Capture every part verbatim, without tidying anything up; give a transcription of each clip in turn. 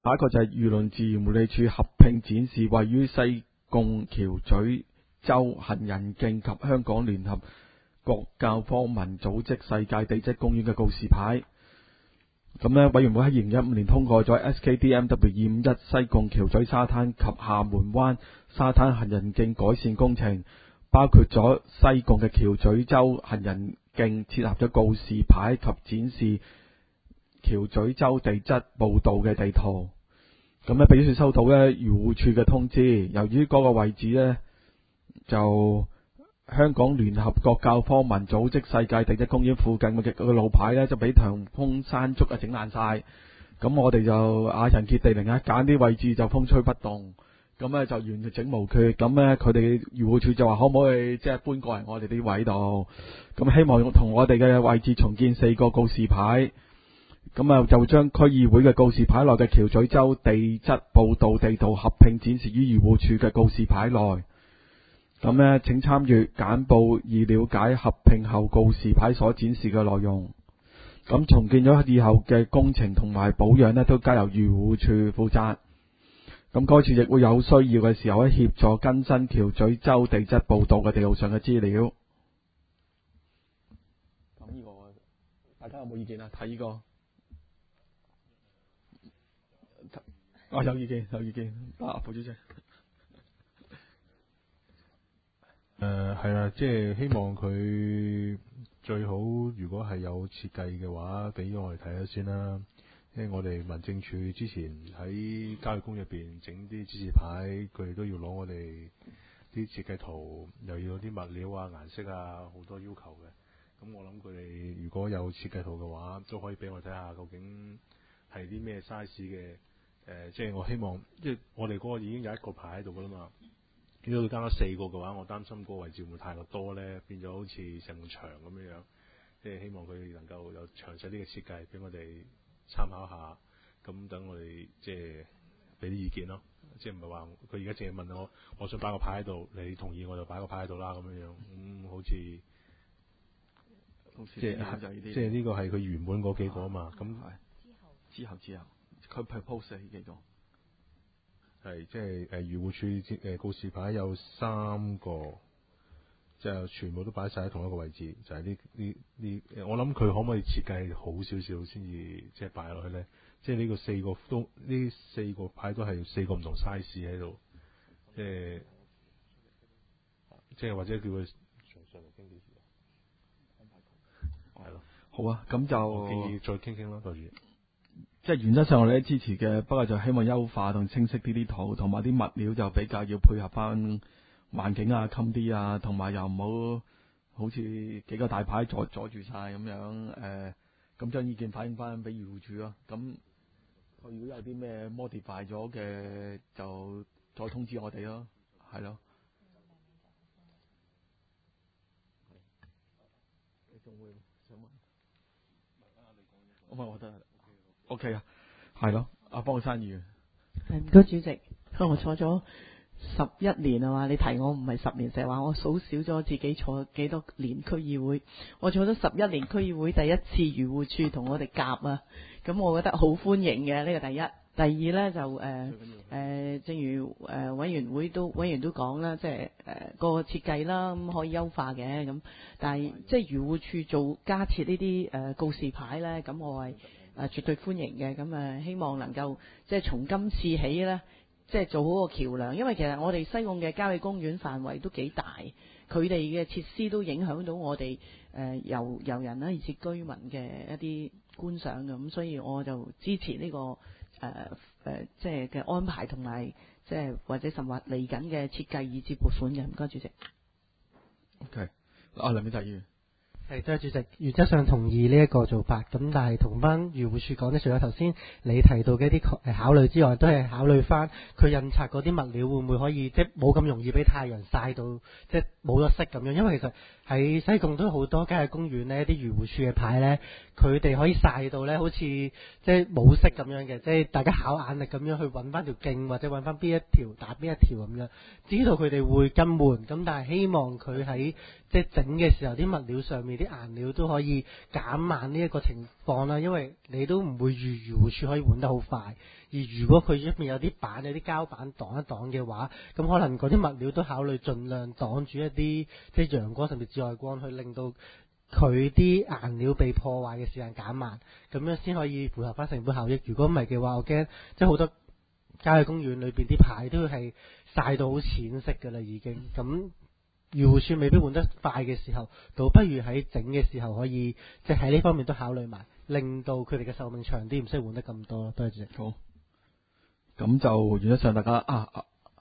下一個就係漁農自然護理署合併展示位於西貢橋咀洲行人徑及香港聯合國教科文組織世界地質公園嘅告示牌。咁呢，委員會喺二零一五年通過咗 S K D M W 二五一西貢橋咀沙灘及廈門灣沙灘行人徑改善工程，包括咗西貢嘅橋咀洲行人徑設立咗告示牌及展示橋咀洲地質步道嘅地圖。咁呢，秘書處收到呢漁護署嘅通知，由於嗰個位置呢，就香港聯合國教科文組織世界地質公園附近嘅個路牌呢，就俾颱風山竹啊整爛晒。咁我哋就亞人傑地靈啊，揀啲位置就風吹不動，咁呢就完整無缺。咁呢，佢哋漁護署就話可唔可以即係搬過嚟我哋啲位度，咁希望同我哋嘅位置重建四個告示牌。咁啊，就將區議會嘅告示牌內嘅橋咀洲地質步道地圖合併展示於漁護署嘅告示牌內。咁呢，請參閱簡報以了解合併後告示牌所展示嘅內容。咁重建咗以後嘅工程同埋保養呢，都交由漁護署負責。咁該處亦會有需要嘅時候咧，協助更新橋咀洲地質步道嘅地圖上嘅資料。咁呢個大家有冇意見啊？睇呢個。我、哦、有意見，有意見。啊，副主席。 誒係啦，即係希望佢最好，如果係有設計嘅話，俾我哋睇下先啦。因為我哋民政處之前喺郊野公園入邊整啲指示牌，佢哋都要攞我哋啲設計圖，又要啲物料啊、顏色啊，好多要求嘅。咁我諗佢哋如果有設計圖嘅話，都可以俾我睇下究竟係啲咩 size 嘅。誒、呃，即係我希望，即係我哋嗰個已經有一個牌喺度噶啦嘛。如果佢加咗四個嘅話，我擔心個位置會唔會太過多咧，變咗好似成埲牆咁樣樣。即係希望佢能夠有詳細啲嘅設計俾我哋參考下，咁等我哋即係俾啲意見咯。即係唔係話佢而家淨係問我，我想擺個牌喺度，你同意我就擺個牌喺度啦咁樣樣。咁、嗯、好似即係即係呢個係佢原本嗰幾個啊嘛。咁之後之後佢 propose 呢幾個。 係即係誒漁護署誒告示牌有三個，就全部都擺晒喺同一個位置，就係呢呢呢。我諗佢可唔可以設計好少少先至即係擺落去咧？即係呢個四個都呢四個牌都係四個唔同 size 喺度，即係即係或者叫佢上上嚟傾幾時啊？係咯， 好啊，咁就建議再傾傾啦，代主。 即係原則上我哋都支持嘅，不過就希望優化同清晰啲啲圖，同埋啲物料就比較要配合翻環境啊、襟啲啊，同埋又唔好好似幾個大牌阻阻住晒咁樣。誒、呃，咁將意見反映翻俾漁護署咯。咁佢如果有啲咩 modify 咗嘅，就再通知我哋咯，係咯。你仲會想問？唔係，我覺得。O K 啊，係咯，阿方生議員。 係唔該主席，我坐咗十一年啊嘛，你提我唔係十年，成日話我數少咗自己坐幾多年區議會，我坐咗十一年區議會，第一次漁護署同我哋夾啊，咁我覺得好歡迎嘅呢、這個第一。第二呢，就誒誒、呃呃，正如誒、呃、委員會都委員都講啦，即係誒、呃、個設計啦，咁可以優化嘅咁，但係即係漁護署做加設呢啲誒告示牌呢，咁我係。誒、啊、絕對歡迎嘅，咁誒希望能夠即係從今次起呢，即係做好個橋梁，因為其實我哋西貢嘅郊野公園範圍都幾大，佢哋嘅設施都影響到我哋誒遊遊人啦，以至居民嘅一啲觀賞嘅，咁所以我就支持呢、這個誒誒、呃呃、即係嘅安排同埋即係或者甚或嚟緊嘅設計以至撥款嘅，唔該主席。 OK，啊梁美達議員。 係，多謝主席。原則上同意呢一個做法，咁但係同翻漁護署講呢，除咗頭先你提到嘅一啲誒考慮之外，都係考慮翻佢印刷嗰啲物料會唔會可以即係冇咁容易俾太陽曬到，即係冇咗色咁樣。因為其實喺西貢都好多郊野公園呢，啲漁護署嘅牌呢， 佢哋可以曬到咧，好似即係冇色咁樣嘅，即係大家考眼力咁樣去揾翻條徑或者揾翻邊一條打邊一條咁樣，知道佢哋會更悶，咁但係希望佢喺即係整嘅時候啲物料上面啲顏料都可以減慢呢一個情況啦，因為你都唔會預漁護署可以換得好快。而如果佢入面有啲板有啲膠板擋一擋嘅話，咁可能嗰啲物料都考慮盡量擋住一啲即係陽光甚至紫外光，去令到佢啲顏料被破壞嘅時間減慢，咁樣先可以符合翻成本效益。如果唔係嘅話，我驚即係好多郊野公園裏邊啲牌都係曬到好淺色㗎啦已經。咁漁護署未必換得快嘅時候，倒不如喺整嘅時候可以即係喺呢方面都考慮埋，令到佢哋嘅壽命長啲，唔使換得咁多。多謝主席。 好。咁就原則上大家啊，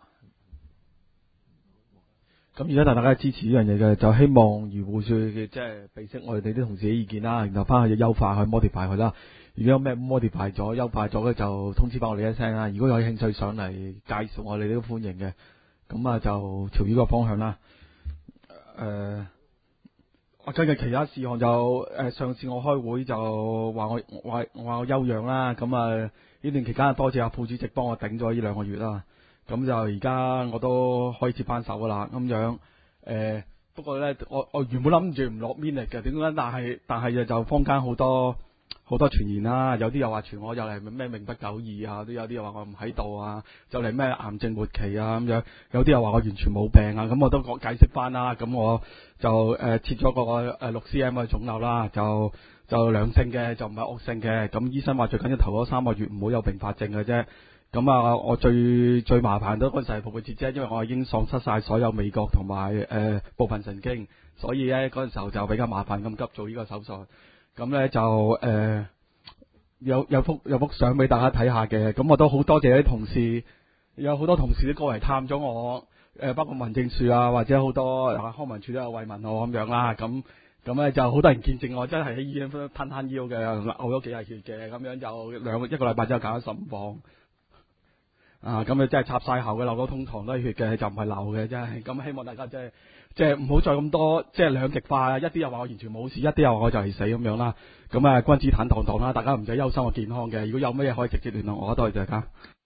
咁而家大家支持呢樣嘢嘅，就希望漁護署嘅即係備悉我哋啲同事嘅意見啦，然後翻去優化去 modify 佢啦。如果有咩 modify 咗、優化咗嘅，就通知翻我哋一聲啦。如果有興趣上嚟介紹，我哋都歡迎嘅。咁啊，就朝呢個方向啦。誒、呃，我跟住其他事項就誒、呃，上次我開會就話我話話我休養啦，咁啊。呢段期間多謝阿副主席幫我頂咗呢兩個月啦，咁就而家我都可以接翻手噶啦，咁樣誒、呃，不過咧我我原本諗住唔落面嚟嘅，點解？但係但係就坊間好多好多傳言啦，有啲又話傳我又係咩命不久矣啊，都有啲又話我唔喺度啊，就嚟咩癌症末期啊咁樣，有啲又話我完全冇病啊，咁我都講解釋翻啦，咁我就誒、呃、切咗個誒六 C M 嘅腫瘤啦，就。就良性嘅，就唔係惡性嘅。咁醫生話最緊要頭嗰三個月唔好有併發症嘅啫。咁啊，我最最麻煩都嗰陣係復活節啫，因為我已經喪失晒所有味覺同埋誒部分神經，所以咧嗰陣時候就比較麻煩咁急做呢個手術。咁咧就誒、呃、有有幅有幅相俾大家睇下嘅。咁我都好多謝啲同事，有好多同事都過嚟探咗我，誒、呃、包括民政處啊，或者好多康文署都有慰問我咁樣啦。咁咁咧就好多人見證我真係喺醫院吞吞腰嘅，嘔咗幾日血嘅，咁樣就兩個一個禮拜之後減咗十五磅。啊，咁啊真係插晒喉嘅，流到通堂都係血嘅，就唔係流嘅，真係。咁希望大家即係即係唔好再咁多即係兩極化，一啲又話我完全冇事，一啲又話我就係死咁樣啦。咁啊君子坦蕩蕩啦，大家唔使憂心我健康嘅。如果有咩嘢可以直接聯絡我，多謝大家。